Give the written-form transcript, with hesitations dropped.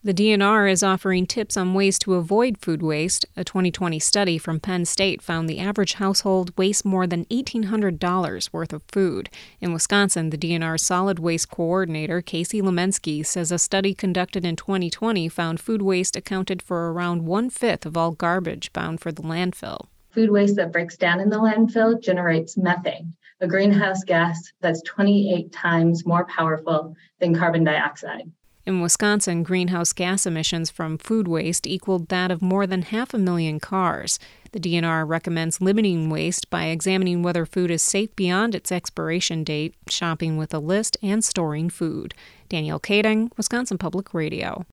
The DNR is offering tips on ways to avoid food waste. A 2020 study from Penn State found the average household wastes more than $1,800 worth of food. In Wisconsin, the DNR's solid waste coordinator, Casey Lemensky, says a study conducted in 2020 found food waste accounted for around one-fifth of all garbage bound for the landfill. Food waste that breaks down in the landfill generates methane, a greenhouse gas that's 28 times more powerful than carbon dioxide. In Wisconsin, greenhouse gas emissions from food waste equaled that of more than 500,000 cars. The DNR recommends limiting waste by examining whether food is safe beyond its expiration date, shopping with a list, and storing food. Danielle Kading, Wisconsin Public Radio.